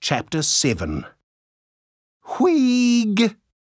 Chapter 7. Wheeg!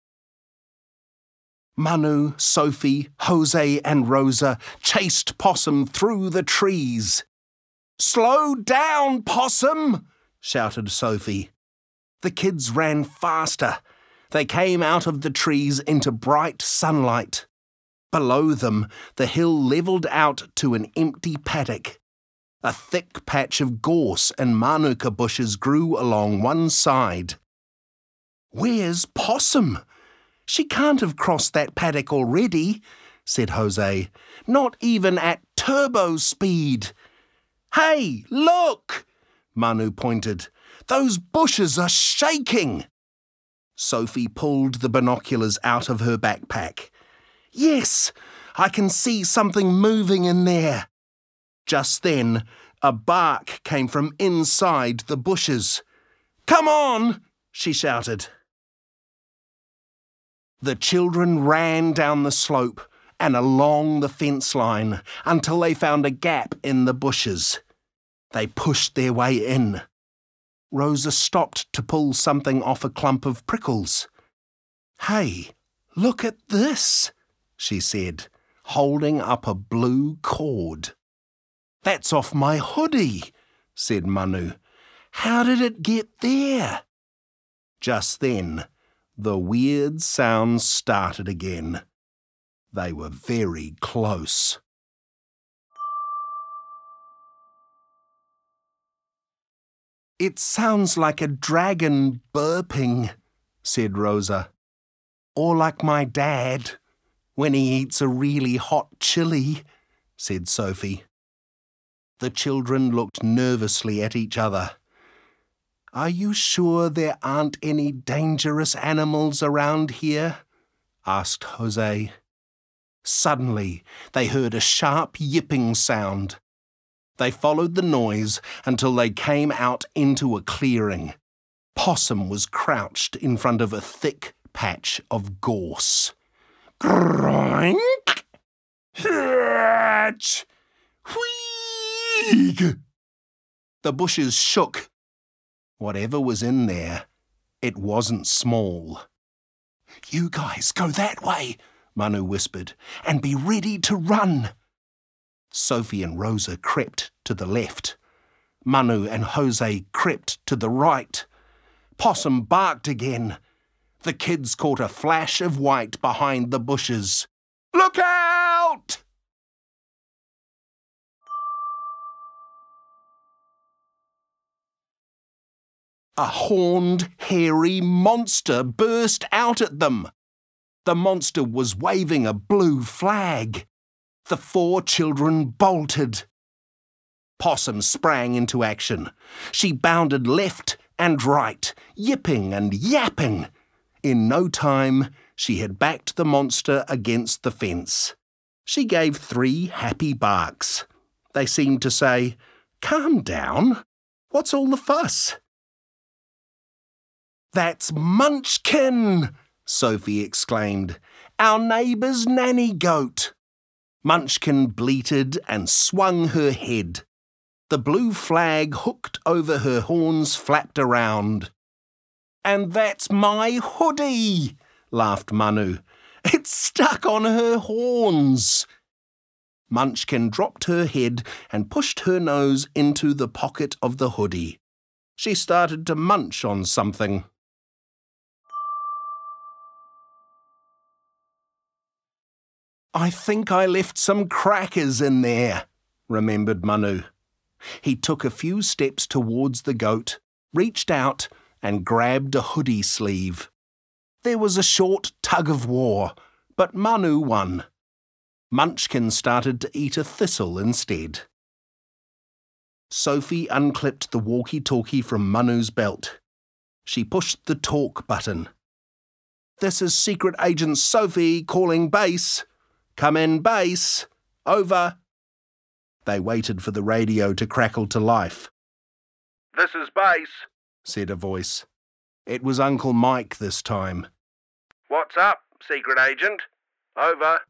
Manu, Sophie, Jose and Rosa chased Possum through the trees. "Slow down, Possum!" shouted Sophie. The kids ran faster. They came out of the trees into bright sunlight. Below them, the hill levelled out to an empty paddock. A thick patch of gorse and manuka bushes grew along one side. "Where's Possum? She can't have crossed that paddock already," said Jose. "Not even at turbo speed." "Hey, look!" Manu pointed. "Those bushes are shaking." Sophie pulled the binoculars out of her backpack. "Yes, I can see something moving in there." Just then, a bark came from inside the bushes. "Come on!" she shouted. The children ran down the slope and along the fence line until they found a gap in the bushes. They pushed their way in. Rosa stopped to pull something off a clump of prickles. "Hey, look at this," she said, holding up a blue cord. "That's off my hoodie," said Manu. "How did it get there?" Just then, the weird sounds started again. They were very close. "It sounds like a dragon burping," said Rosa. "Or like my dad, when he eats a really hot chili," said Sophie. The children looked nervously at each other. "Are you sure there aren't any dangerous animals around here?" asked Jose. Suddenly, they heard a sharp yipping sound. They followed the noise until they came out into a clearing. Possum was crouched in front of a thick patch of gorse. "Groink! Hatch! Wheeg!" The bushes shook. Whatever was in there, it wasn't small. "You guys go that way," Manu whispered, "and be ready to run." Sophie and Rosa crept to the left. Manu and Jose crept to the right. Possum barked again. The kids caught a flash of white behind the bushes. "Look out!" A horned, hairy monster burst out at them. The monster was waving a blue flag. The 4 children bolted. Possum sprang into action. She bounded left and right, yipping and yapping. In no time, she had backed the monster against the fence. She gave 3 happy barks. They seemed to say, "Calm down. What's all the fuss?" "That's Munchkin!" Sophie exclaimed. "Our neighbour's nanny goat." Munchkin bleated and swung her head. The blue flag hooked over her horns flapped around. "And that's my hoodie!" laughed Manu. "It's stuck on her horns." Munchkin dropped her head and pushed her nose into the pocket of the hoodie. She started to munch on something. "I think I left some crackers in there," remembered Manu. He took a few steps towards the goat, reached out and grabbed a hoodie sleeve. There was a short tug of war, but Manu won. Munchkin started to eat a thistle instead. Sophie unclipped the walkie-talkie from Manu's belt. She pushed the talk button. "This is Secret Agent Sophie calling base. Come in, base. Over." They waited for the radio to crackle to life. "This is base," said a voice. It was Uncle Mike this time. "What's up, Secret Agent? Over."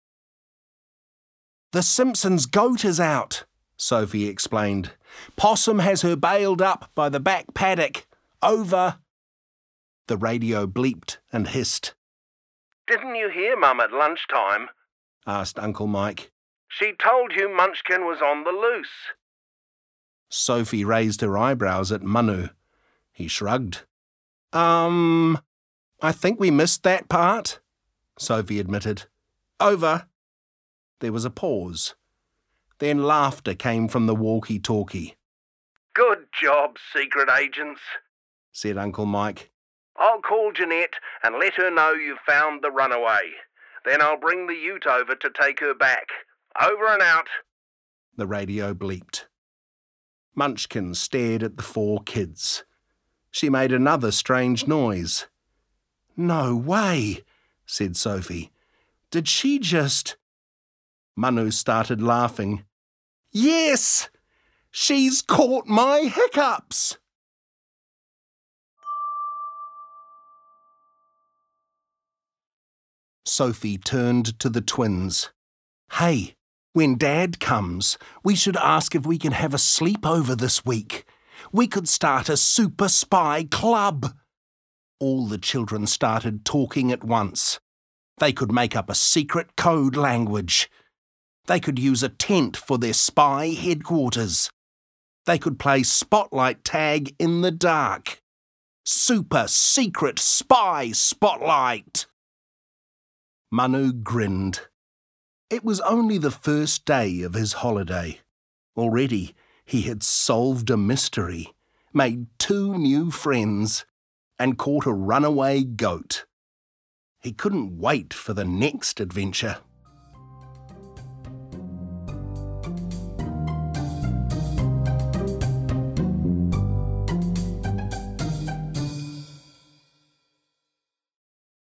"The Simpsons' goat is out," Sophie explained. "Possum has her bailed up by the back paddock. Over. The radio bleeped and hissed. Didn't you hear Mum at lunchtime? Asked Uncle Mike. She told you Munchkin was on the loose. Sophie raised her eyebrows at Manu. He shrugged. I think we missed that part, Sophie admitted. Over. There was a pause. Then laughter came from the walkie-talkie. Good job, secret agents, said Uncle Mike. I'll call Jeanette and let her know you've found the runaway. Then I'll bring the ute over to take her back. Over and out. The radio bleeped. Munchkin stared at the 4 kids. She made another strange noise. No way, said Sophie. Did she just... Manu started laughing. Yes! She's caught my hiccups! Sophie turned to the twins. Hey, when Dad comes, we should ask if we can have a sleepover this week. We could start a super spy club. All the children started talking at once. They could make up a secret code language. They could use a tent for their spy headquarters. They could play spotlight tag in the dark. Super secret spy spotlight. Manu grinned. It was only the first day of his holiday. Already he had solved a mystery, made 2 new friends, and caught a runaway goat. He couldn't wait for the next adventure.